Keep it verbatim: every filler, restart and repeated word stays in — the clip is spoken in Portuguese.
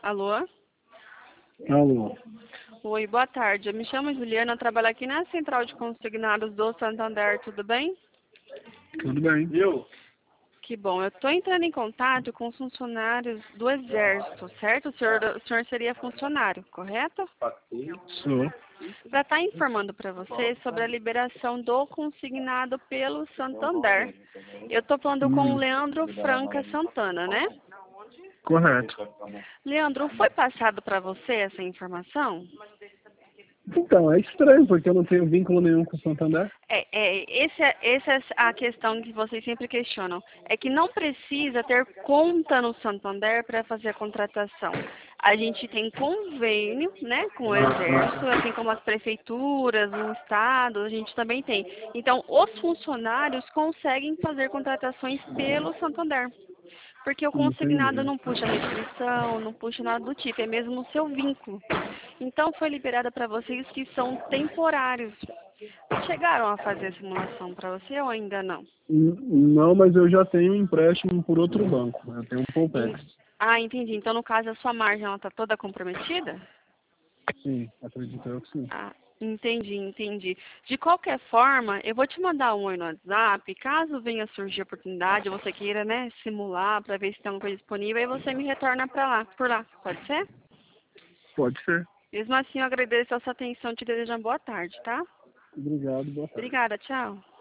Alô? Alô. Oi, boa tarde. Eu me chamo Juliana, eu trabalho aqui na Central de Consignados do Santander, tudo bem? Tudo bem. Eu? Que bom. Eu estou entrando em contato com os funcionários do Exército, certo? O senhor, o senhor seria funcionário, correto? Sou. Para estar informando para você sobre a liberação do consignado pelo Santander. Eu estou falando com o Hum, Leandro Franca Santana, né? correto. Leandro, foi passado para você essa informação? Então, é estranho, porque eu não tenho vínculo nenhum com o Santander. É, é, esse é, essa é a questão que vocês sempre questionam. É que não precisa ter conta no Santander para fazer a contratação. A gente tem convênio, né, com o Exército, assim como as prefeituras, o Estado, a gente também tem. Então, os funcionários conseguem fazer contratações pelo Santander. Porque o consignado Entendi. não puxa restrição, não puxa nada do tipo, é mesmo o seu vínculo. Então, foi liberada para vocês que são temporários. Chegaram a fazer a simulação para você ou ainda não? N- Não, mas eu já tenho um empréstimo por outro banco. Eu tenho um Poupex. En- Ah, entendi. Então, no caso, a sua margem ela está toda comprometida? Sim, acredito eu que sim. Ah, entendi, entendi. De qualquer forma, eu vou te mandar um oi no WhatsApp. Caso venha surgir a oportunidade, você queira, né, simular para ver se tem alguma coisa disponível, aí você me retorna para lá, por lá. Pode ser? Pode ser. Mesmo assim, eu agradeço a sua atenção e te desejo uma boa tarde, tá? Obrigado, boa tarde. Obrigada, tchau.